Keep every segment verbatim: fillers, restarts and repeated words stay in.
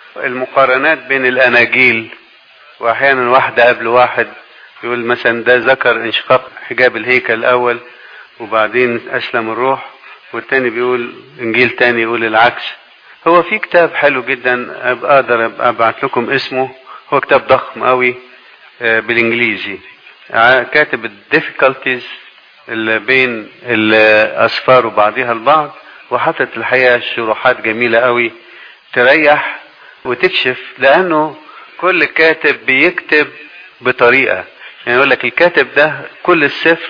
المقارنات بين الاناجيل، واحيانا واحدة قبل واحد يقول مثلا ده ذكر انشقاق حجاب الهيكل الاول وبعدين اسلم الروح، والتاني بيقول انجيل تاني يقول العكس. هو في كتاب حلو جدا اقدر ابعت لكم اسمه، هو كتاب ضخم قوي بالانجليزي، كاتب الديفيكالتيز اللي بين الاسفار وبعضها البعض، وحطت الحقيقة شروحات جميلة قوي تريح وتكشف، لانه كل كاتب بيكتب بطريقة. يعني يقول لك الكاتب ده كل السفر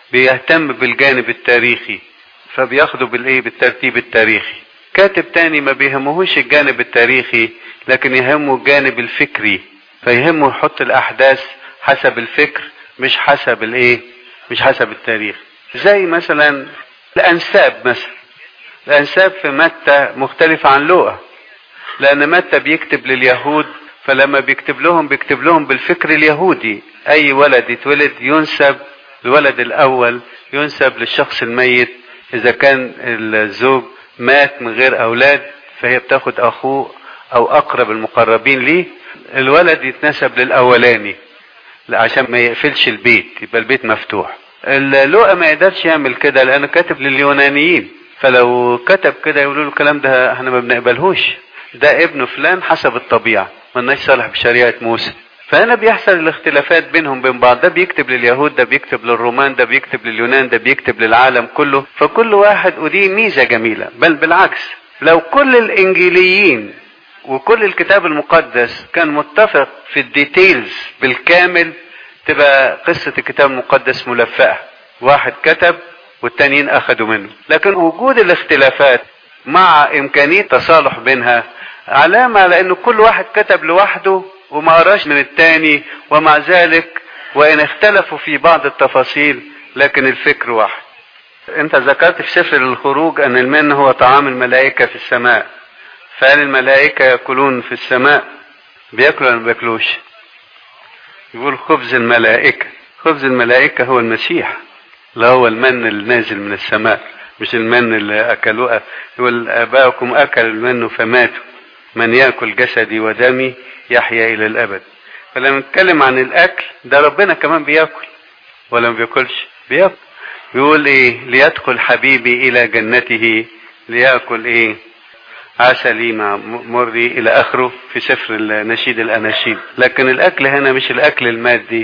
بيهتم بالجانب التاريخي فبياخده بالايه بالترتيب التاريخي. كاتب تاني ما بيهمهوش الجانب التاريخي لكن يهمه الجانب الفكري، فيهمه يحط الاحداث حسب الفكر مش حسب الايه مش حسب التاريخ. زي مثلا الانساب، مثلا الانساب في متى مختلفة عن لوقا، لان متى بيكتب لليهود فلما بيكتب لهم بيكتب لهم بالفكر اليهودي، اي ولد يتولد ينسب الولد الاول ينسب للشخص الميت، اذا كان الزوج مات من غير اولاد فهي بتاخد اخوه او اقرب المقربين ليه، الولد يتنسب للاولاني عشان ما يقفلش البيت يبقى البيت مفتوح. لوقا ما يقدرش يعمل كده لانه كاتب لليونانيين، فلو كتب كده يقولوا له الكلام ده احنا ما بنقبلهوش، ده ابن فلان حسب الطبيعة مالناش صالح بشريعة موسى. فهنا بيحصل الاختلافات بينهم بين بعض، ده بيكتب لليهود، ده بيكتب للرومان، ده بيكتب لليونان، ده بيكتب للعالم كله، فكل واحد، ودي ميزة جميلة. بل بالعكس، لو كل الانجيليين وكل الكتاب المقدس كان متفق في الديتيلز بالكامل تبقى قصة الكتاب المقدس ملفقة، واحد كتب والتانيين اخدوا منه. لكن وجود الاختلافات مع امكانية تصالح بينها علامة على انه كل واحد كتب لوحده وما قراش من التاني، ومع ذلك وان اختلفوا في بعض التفاصيل لكن الفكر واحد. انت ذكرت في سفر الخروج ان المن هو طعام الملائكة في السماء، فهل الملائكة يأكلون في السماء؟ بيأكلوا ولا ما بيأكلوش؟ يقول خبز الملائكة، خبز الملائكة هو المسيح، لا هو المن النازل من السماء، مش المن اللي أكلوه. يقول آباؤكم أكلوا المن فماتوا، من يأكل جسدي ودمي يحيا إلى الأبد. فلما نتكلم عن الأكل ده ربنا كمان بيأكل ولا ما بيأكلش؟ بيأكل. بيقول إيه؟ ليدخل حبيبي إلى جنته ليأكل إيه؟ عسلي مع مري إلى آخره في سفر النشيد الأناشيد. لكن الأكل هنا مش الأكل المادي،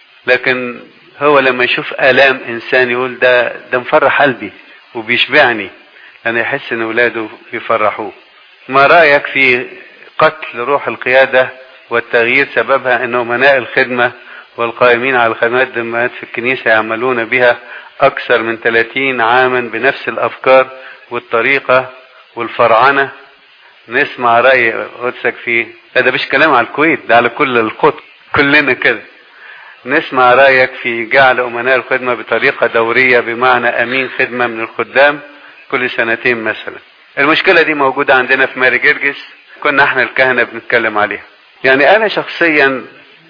لكن هو لما يشوف آلام إنسان يقول ده ده مفرح قلبي وبيشبعني، أنا يحس إن أولاده يفرحوه. ما رأيك في قتل روح القيادة والتغيير سببها أنه مناء الخدمة والقائمين على الخدمات الدموية في الكنيسة يعملون بها أكثر من ثلاثين عاما بنفس الأفكار والطريقة والفرعنة؟ نسمع رأي قدسك فيه. هذا مش كلام على الكويت، ده على كل القطب، كلنا كده. نسمع رأيك في جعل أمناء الخدمة بطريقة دورية، بمعنى أمين خدمة من الخدام كل سنتين مثلا. المشكلة دي موجودة عندنا في ماري جرجس، كنا احنا الكهنة بنتكلم عليها. يعني أنا شخصيا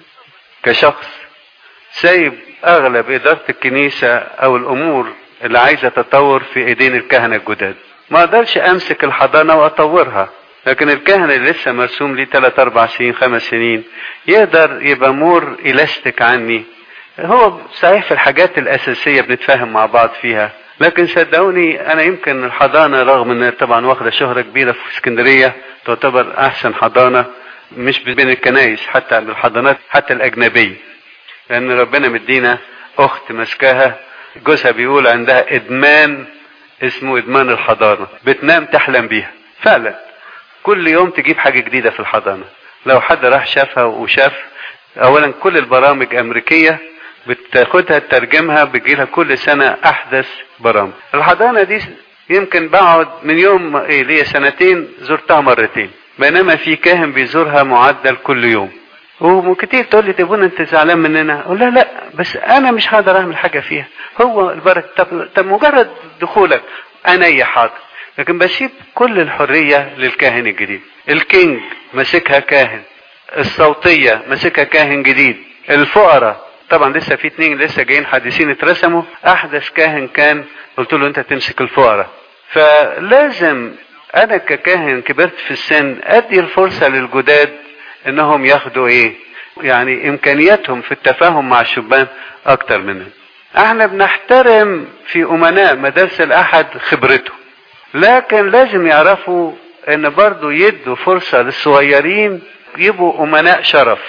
كشخص سايب أغلب إدارة الكنيسة أو الأمور اللي عايزة تطور في إيدين الكهنة الجداد. ما أقدرش أمسك الحضانة وأطورها، لكن الكهنة اللي لسه مرسوم لي ثلاث أربع سنين خمس سنين يقدر يبقى مور إلاستيك عني. هو صحيح في الحاجات الأساسية بنتفاهم مع بعض فيها، لكن صدقوني أنا يمكن الحضانة رغم أنها طبعا واخدة شهرة كبيرة في اسكندرية تعتبر أحسن حضانة مش بين الكنائس، حتى بالحضانات حتى الأجنبية، لأن ربنا مدينا أخت مسكاها جوزها بيقول عندها إدمان اسمه إدمان الحضانة، بتنام تحلم بيها فعلا، كل يوم تجيب حاجة جديدة في الحضانة. لو حد راح شافها وشاف أولا كل البرامج أمريكية بتاخدها تترجمها بيجيلها كل سنة أحدث برامج. الحضانة دي يمكن بقعد من يوم إيه ليه سنتين زرتها مرتين، بينما في كاهن بيزورها معدل كل يوم. وكتير تقول لي تبون انت زعلان مننا؟ اقول لا لا بس انا مش هقدر اعمل حاجه فيها، هو البركه. طب, طب مجرد دخولك انا اي حاضر، لكن بسيب كل الحريه للكاهن الجديد. الكينج ماسكها كاهن، الصوتيه ماسكها كاهن جديد، الفقراء طبعا لسه في اتنين لسه جايين حديثين اترسموا، احدث كاهن كان قلت له انت تمسك الفقراء. فلازم انا ككاهن كبرت في السن ادي الفرصة للجداد انهم ياخدوا ايه يعني امكانياتهم في التفاهم مع الشبان اكتر مننا. احنا بنحترم في امناء مدارس الاحد خبرته، لكن لازم يعرفوا ان برضو يدوا فرصة للصغيرين يبقوا امناء شرف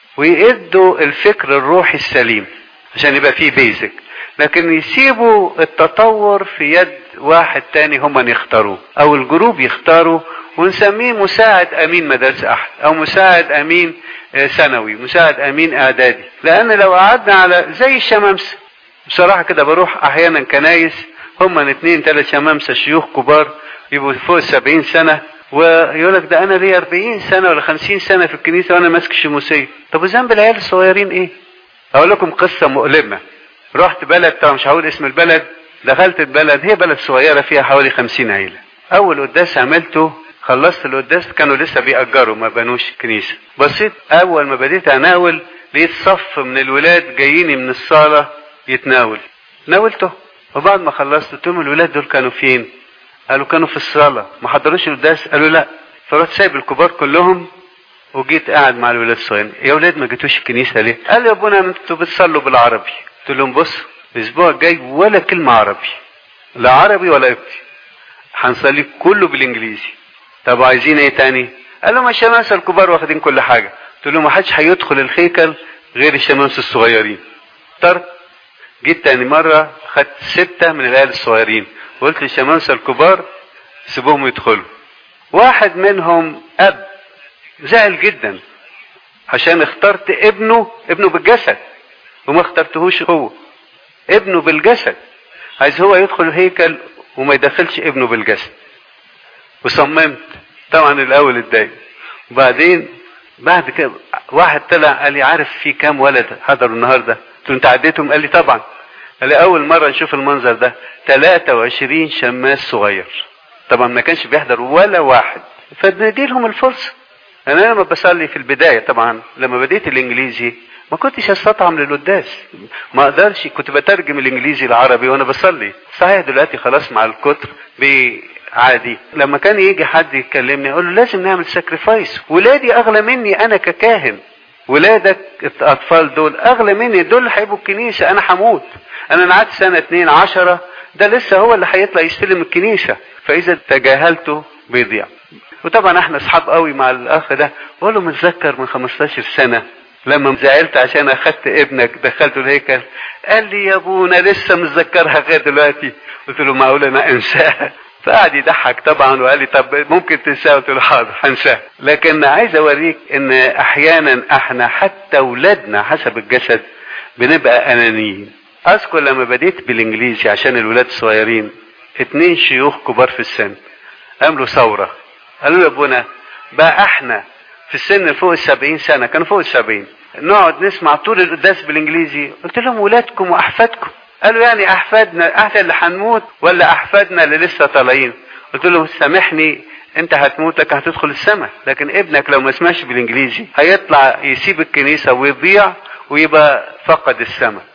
ويدوا الفكر الروحي السليم عشان يبقى فيه بيزك، لكن يسيبوا التطور في يد واحد تاني هم يختاروه او الجروب يختاروا، ونسميه مساعد امين مدارس احد او مساعد امين ثانوي، مساعد امين اعدادي. لان لو قعدنا على زي الشمامسه، بصراحة كده بروح احيانا كنايس هم اتنين تلات شمامسة شيوخ كبار يبقوا فوق السبعين سنة، ويقولك ده انا ليه اربعين سنة ولا خمسين سنة في الكنيسة وانا ماسك الشموسية. طب وذنب العيال الصغيرين ايه؟ اقول لكم قصة مؤلمة. رحت بلد، طبعا مش هقول اسم البلد، دخلت البلد، هي بلد صغيرة فيها حوالي خمسين عيلة. اول قداس عملته خلصت القداس كانوا لسه بيأجروا ما بنوش الكنيسة. بصيت اول ما بديت اناول لقيت صف من الولاد جاييني من الصالة يتناول، ناولته. وبعد ما خلصت قلت لهم الولاد دول كانوا فين؟ قالوا كانوا في الصالة ما حضروش القداس. قالوا لا. فرحت سايب الكبار كلهم وجيت قاعد مع الولاد الصغيرين. يا ولاد ما جيتوش الكنيسة ليه؟ قال يا ابونا انتوا بتصلوا بالعربي. قلت لهم بصوا الاسبوع الجاي ولا كلمة عربي، لا عربي ولا ابتي، هنصلي كله بالانجليزي. طب عايزين ايه تاني؟ قالوا ما الشمامسة الكبار واخدين كل حاجة. قلت لهم ما حدش هيدخل الهيكل غير الشمامسة الصغيرين. طرت جيت تاني مرة خدت ستة من العيال الصغيرين وقلت للشمامسة الكبار سيبوهم يدخلوا. واحد منهم اب زعل جدا عشان اخترت ابنه ابنه بالجسد وما اخترتهوش هو، ابنه بالجسد عايز هو يدخل الهيكل وما يدخلش ابنه بالجسد. وصممت طبعا الاول اتضايق، وبعدين بعد كده واحد طلع قال لي عارف في كام ولد حضروا النهارده؟ قلت له انت عديتهم؟ قال لي طبعا. قال لي اول مره نشوف المنظر ده ثلاثة وعشرين شماس صغير، طبعا ما كانش بيحضر ولا واحد. فندي لهم الفرصه. انا لما بصلي في البدايه طبعا لما بديت الانجليزي ما كنتش استطعم للقداس، ما اقدرش، كنت بترجم الانجليزي العربي وانا بصلي. صحيح دلوقتي خلاص مع الكتر عادي. لما كان يجي حد يكلمني اقول له لازم نعمل ساكريفايس، ولادي اغلى مني انا ككاهن، ولادك الاطفال دول اغلى مني، دول اللي هيبقوا الكنيسه، انا هموت، انا قعدت سنه اتنين عشرة، ده لسه هو اللي هيطلع يستلم الكنيسه، فاذا تجاهلته بيضيع. وطبعا احنا اصحاب قوي مع الاخ ده، بقول له متذكر من خمستاشر سنه لما زعلت عشان اخدت ابنك دخلته الهيكل؟ قال لي يا ابونا لسه متذكرها لغايه دلوقتي. قلت له معقول انا انساها؟ فقعد يضحك طبعا وقال لي طب ممكن تنساه؟ قلت له حاضر هنساه. لكن عايز اوريك ان احيانا احنا حتى اولادنا حسب الجسد بنبقى انانيين. اذكر لما بديت بالانجليزي عشان الولاد الصغيرين، اتنين شيوخ كبار في السن عملوا ثوره، قالوا يا ابونا بقى احنا في السن فوق السبعين سنه، كانوا فوق السبعين، نقعد نسمع طول القداس بالانجليزي. قلت لهم ولادكم واحفادكم. قالوا يعني احفادنا احنا اللي هنموت ولا احفادنا اللي لسه طالعين؟ قلت لهم سامحني انت هتموت لك هتدخل السماء، لكن ابنك لو ما سمعش بالانجليزي هيطلع يسيب الكنيسه ويضيع ويبقى فقد السماء.